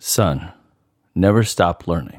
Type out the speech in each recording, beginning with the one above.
Son, never stop learning.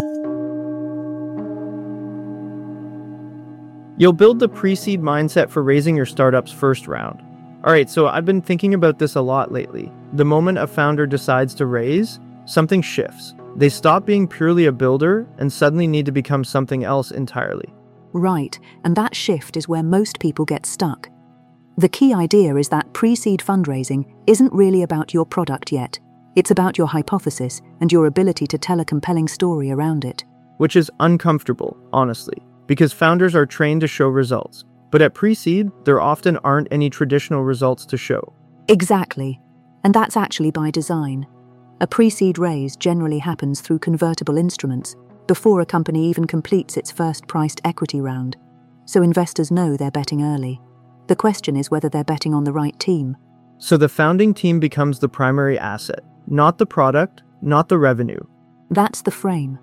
You'll build the pre-seed mindset for raising your startup's first round. All right, so I've been thinking about this a lot lately. The moment a founder decides to raise, something shifts. They stop being purely a builder and suddenly need to become something else entirely. Right, and that shift is where most people get stuck. The key idea is that pre-seed fundraising isn't really about your product yet. It's about your hypothesis and your ability to tell a compelling story around it. Which is uncomfortable, honestly, because founders are trained to show results. But at pre-seed, there often aren't any traditional results to show. Exactly, and that's actually by design. A pre-seed raise generally happens through convertible instruments before a company even completes its first priced equity round, so investors know they're betting early. The question is whether they're betting on the right team. So the founding team becomes the primary asset, not the product, not the revenue. That's the frame.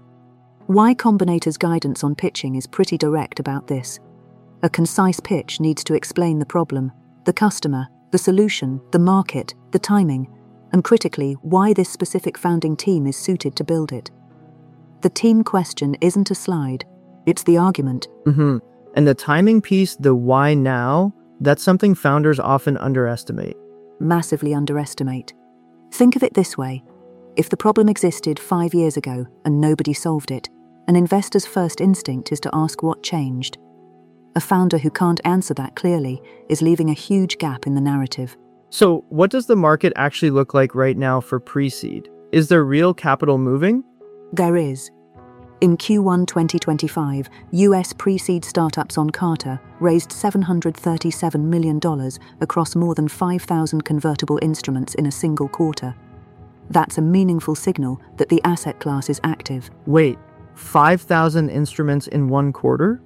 Y Combinator's guidance on pitching is pretty direct about this. A concise pitch needs to explain the problem, the customer, the solution, the market, the timing, and critically, why this specific founding team is suited to build it. The team question isn't a slide, it's the argument. And the timing piece, the why now, that's something founders often underestimate. Massively underestimate. Think of it this way. If the problem existed 5 years ago and nobody solved it, an investor's first instinct is to ask what changed. A founder who can't answer that clearly is leaving a huge gap in the narrative. So what does the market actually look like right now for pre-seed? Is there real capital moving? There is. In Q1 2025, US pre-seed startups on Carta raised $737 million across more than 5,000 convertible instruments in a single quarter. That's a meaningful signal that the asset class is active. Wait, 5,000 instruments in one quarter?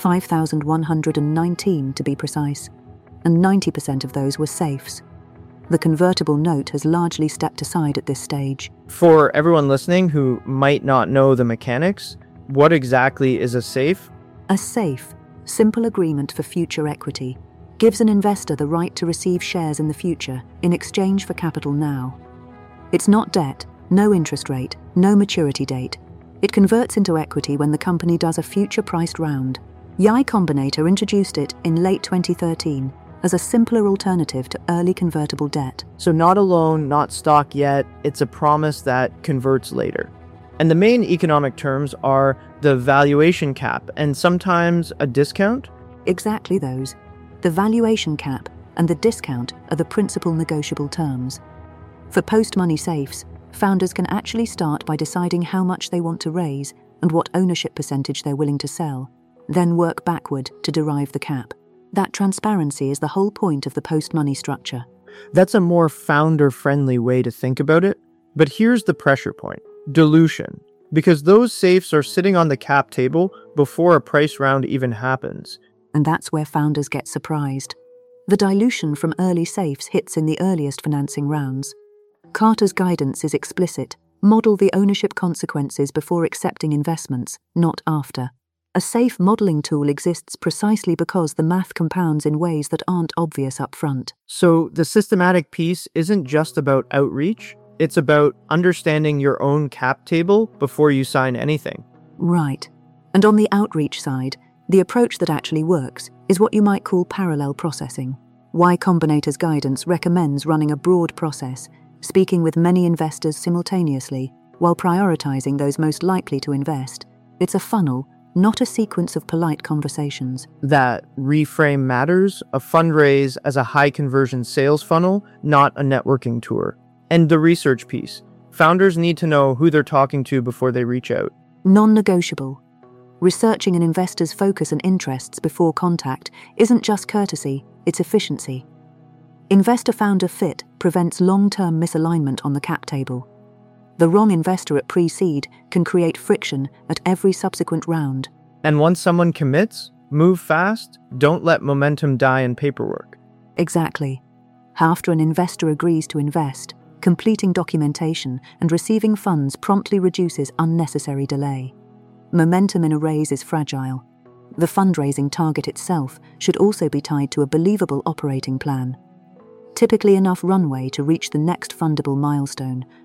5,119 to be precise, and 90% of those were safes. The convertible note has largely stepped aside at this stage. For everyone listening who might not know the mechanics, what exactly is a safe? A safe, simple agreement for future equity gives an investor the right to receive shares in the future in exchange for capital now. It's not debt, no interest rate, no maturity date. It converts into equity when the company does a future-priced round. Y Combinator introduced it in late 2013 as a simpler alternative to early convertible debt. So not a loan, not stock yet, it's a promise that converts later. And the main economic terms are the valuation cap and sometimes a discount? Exactly those. The valuation cap and the discount are the principal negotiable terms. For post-money safes, founders can actually start by deciding how much they want to raise and what ownership percentage they're willing to sell, then work backward to derive the cap. That transparency is the whole point of the post-money structure. That's a more founder-friendly way to think about it. But here's the pressure point: dilution. Because those safes are sitting on the cap table before a price round even happens. And that's where founders get surprised. The dilution from early safes hits in the earliest financing rounds. Carter's guidance is explicit. Model the ownership consequences before accepting investments, not after. A safe modeling tool exists precisely because the math compounds in ways that aren't obvious up front. So the systematic piece isn't just about outreach, it's about understanding your own cap table before you sign anything. Right. And on the outreach side, the approach that actually works is what you might call parallel processing. Y Combinator's guidance recommends running a broad process, speaking with many investors simultaneously, while prioritizing those most likely to invest. It's a funnel, not a sequence of polite conversations. That reframe matters, a fundraise as a high-conversion sales funnel, not a networking tour. And the research piece. Founders need to know who they're talking to before they reach out. Non-negotiable. Researching an investor's focus and interests before contact isn't just courtesy, it's efficiency. Investor-founder fit prevents long-term misalignment on the cap table. The wrong investor at pre-seed can create friction at every subsequent round. And once someone commits, move fast, don't let momentum die in paperwork. Exactly. After an investor agrees to invest, completing documentation and receiving funds promptly reduces unnecessary delay. Momentum in a raise is fragile. The fundraising target itself should also be tied to a believable operating plan. Typically enough runway to reach the next fundable milestone,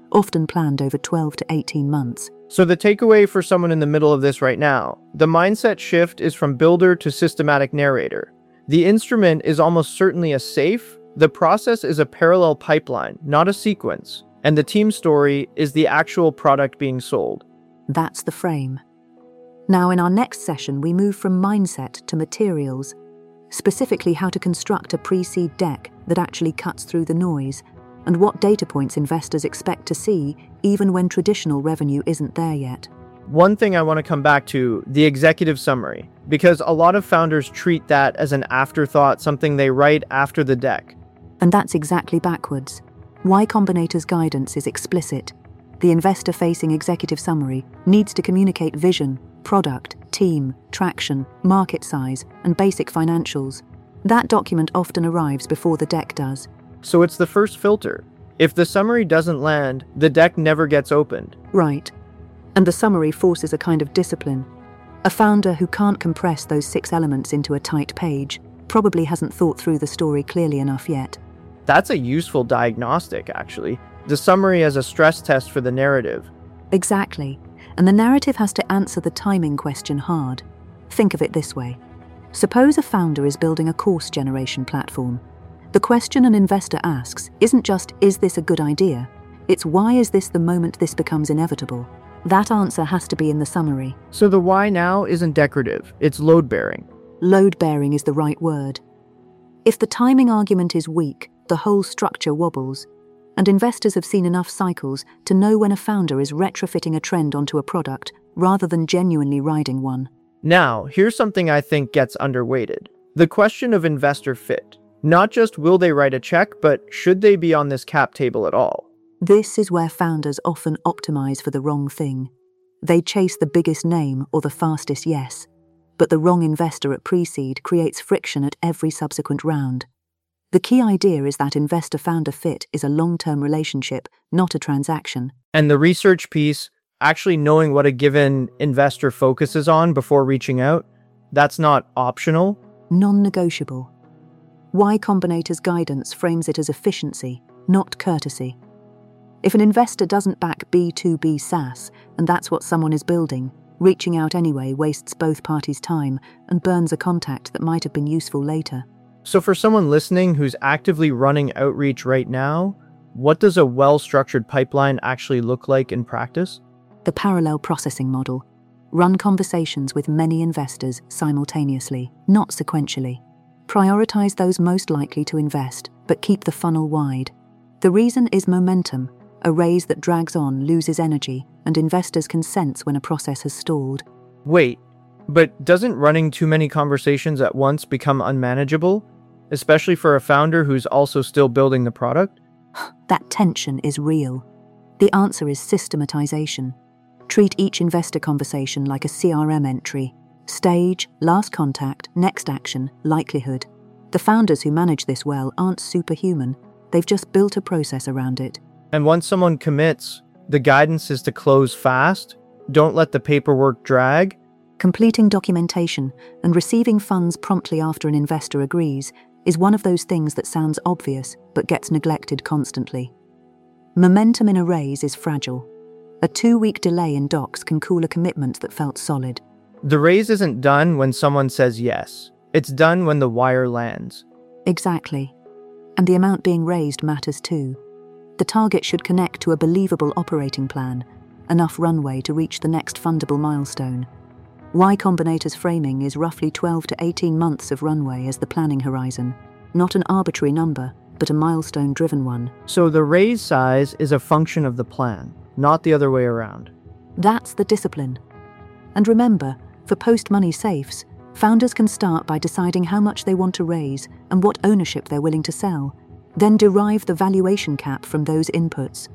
often planned over 12 to 18 months. So the takeaway for someone in the middle of this right now, the mindset shift is from builder to systematic narrator. The instrument is almost certainly a safe. The process is a parallel pipeline, not a sequence. And the team story is the actual product being sold. That's the frame. Now, in our next session, we move from mindset to materials, specifically how to construct a pre-seed deck that actually cuts through the noise, and what data points investors expect to see even when traditional revenue isn't there yet. One thing I want to come back to, the executive summary, because a lot of founders treat that as an afterthought, something they write after the deck. And that's exactly backwards. Y Combinator's guidance is explicit. The investor-facing executive summary needs to communicate vision, product, team, traction, market size, and basic financials. That document often arrives before the deck does. So it's the first filter. If the summary doesn't land, the deck never gets opened. Right. And the summary forces a kind of discipline. A founder who can't compress those 6 elements into a tight page probably hasn't thought through the story clearly enough yet. That's a useful diagnostic, actually. The summary as a stress test for the narrative. Exactly. And the narrative has to answer the timing question hard. Think of it this way. Suppose a founder is building a course generation platform. The question an investor asks isn't just, is this a good idea? It's, why is this the moment this becomes inevitable? That answer has to be in the summary. So the why now isn't decorative, it's load-bearing. Load-bearing is the right word. If the timing argument is weak, the whole structure wobbles, and investors have seen enough cycles to know when a founder is retrofitting a trend onto a product rather than genuinely riding one. Now, here's something I think gets underweighted. The question of investor fit. Not just will they write a check, but should they be on this cap table at all? This is where founders often optimize for the wrong thing. They chase the biggest name or the fastest yes, but the wrong investor at pre-seed creates friction at every subsequent round. The key idea is that investor-founder fit is a long-term relationship, not a transaction. And the research piece, actually knowing what a given investor focuses on before reaching out, that's not optional. Non-negotiable. Y Combinator's guidance frames it as efficiency, not courtesy. If an investor doesn't back B2B SaaS, and that's what someone is building, reaching out anyway wastes both parties' time and burns a contact that might have been useful later. So for someone listening who's actively running outreach right now, what does a well-structured pipeline actually look like in practice? The parallel processing model. Run conversations with many investors simultaneously, not sequentially. Prioritize those most likely to invest, but keep the funnel wide. The reason is momentum. A raise that drags on loses energy, and investors can sense when a process has stalled. Wait, but doesn't running too many conversations at once become unmanageable? Especially for a founder who's also still building the product? That tension is real. The answer is systematization. Treat each investor conversation like a CRM entry. Stage, last contact, next action, likelihood. The founders who manage this well aren't superhuman. They've just built a process around it. And once someone commits, the guidance is to close fast, don't let the paperwork drag. Completing documentation and receiving funds promptly after an investor agrees is one of those things that sounds obvious but gets neglected constantly. Momentum in a raise is fragile. A 2-week delay in docs can cool a commitment that felt solid. The raise isn't done when someone says yes. It's done when the wire lands. Exactly. And the amount being raised matters too. The target should connect to a believable operating plan, enough runway to reach the next fundable milestone. Y Combinator's framing is roughly 12 to 18 months of runway as the planning horizon, not an arbitrary number, but a milestone-driven one. So the raise size is a function of the plan, not the other way around. That's the discipline. And remember, for post-money safes, founders can start by deciding how much they want to raise and what ownership they're willing to sell, then derive the valuation cap from those inputs.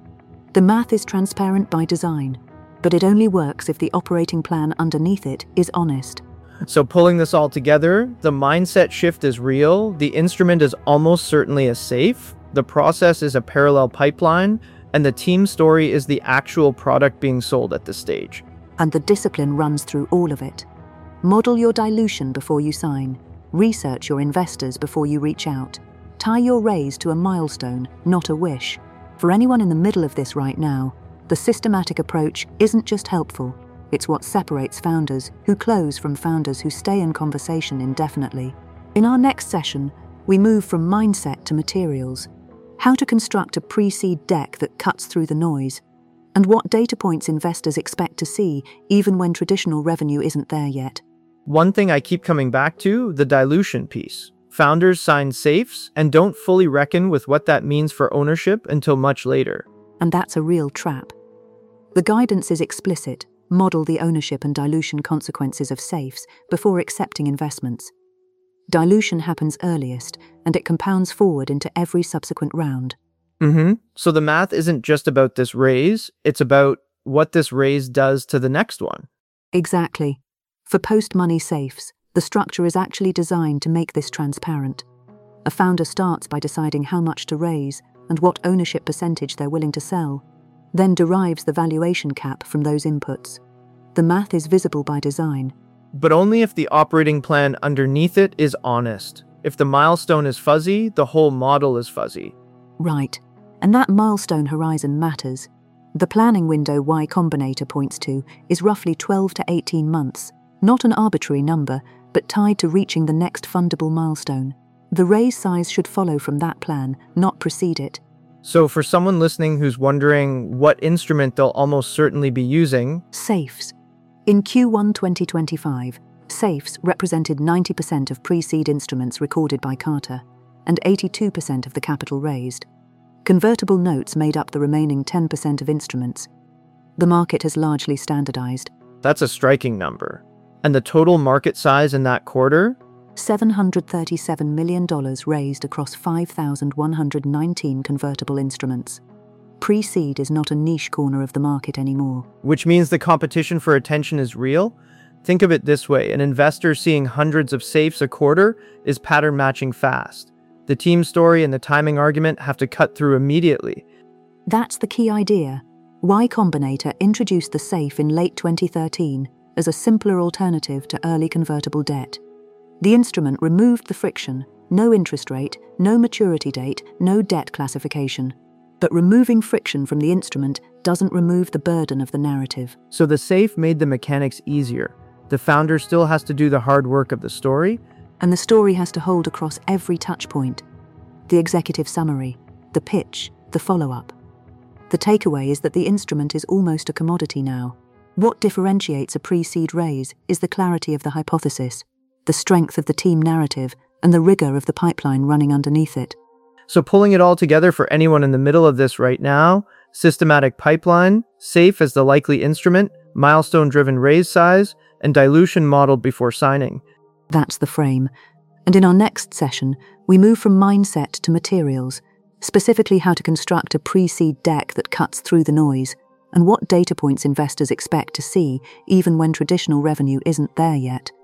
The math is transparent by design, but it only works if the operating plan underneath it is honest. So pulling this all together, the mindset shift is real, the instrument is almost certainly a safe, the process is a parallel pipeline, and the team story is the actual product being sold at this stage. And the discipline runs through all of it. Model your dilution before you sign. Research your investors before you reach out. Tie your raise to a milestone, not a wish. For anyone in the middle of this right now, the systematic approach isn't just helpful, it's what separates founders who close from founders who stay in conversation indefinitely. In our next session, we move from mindset to materials, how to construct a pre-seed deck that cuts through the noise, and what data points investors expect to see even when traditional revenue isn't there yet. One thing I keep coming back to, the dilution piece. Founders sign safes and don't fully reckon with what that means for ownership until much later. And that's a real trap. The guidance is explicit: model the ownership and dilution consequences of safes before accepting investments. Dilution happens earliest, and it compounds forward into every subsequent round. So the math isn't just about this raise, it's about what this raise does to the next one. Exactly. For post-money safes, the structure is actually designed to make this transparent. A founder starts by deciding how much to raise and what ownership percentage they're willing to sell, then derives the valuation cap from those inputs. The math is visible by design. But only if the operating plan underneath it is honest. If the milestone is fuzzy, the whole model is fuzzy. Right. And that milestone horizon matters. The planning window Y Combinator points to is roughly 12 to 18 months, not an arbitrary number, but tied to reaching the next fundable milestone. The raise size should follow from that plan, not precede it. So for someone listening who's wondering what instrument they'll almost certainly be using, Safes. In Q1 2025, safes represented 90% of pre-seed instruments recorded by Carta, and 82% of the capital raised. Convertible notes made up the remaining 10% of instruments. The market has largely standardized. that's a striking number. And the total market size in that quarter? $737 million raised across 5,119 convertible instruments. Pre-seed is not a niche corner of the market anymore. Which means the competition for attention is real? Think of it this way, an investor seeing hundreds of safes a quarter is pattern matching fast. The team story and the timing argument have to cut through immediately. That's the key idea. Y Combinator introduced the safe in late 2013 as a simpler alternative to early convertible debt. The instrument removed the friction: no interest rate, no maturity date, no debt classification. But removing friction from the instrument doesn't remove the burden of the narrative. So the safe made the mechanics easier. The founder still has to do the hard work of the story. And the story has to hold across every touch point. The executive summary, the pitch, the follow-up. The takeaway is that the instrument is almost a commodity now. What differentiates a pre-seed raise is the clarity of the hypothesis, the strength of the team narrative, and the rigor of the pipeline running underneath it. So pulling it all together for anyone in the middle of this right now: systematic pipeline, safe as the likely instrument, milestone-driven raise size, and dilution modeled before signing. That's the frame. And in our next session, we move from mindset to materials, specifically how to construct a pre-seed deck that cuts through the noise, and what data points investors expect to see even when traditional revenue isn't there yet.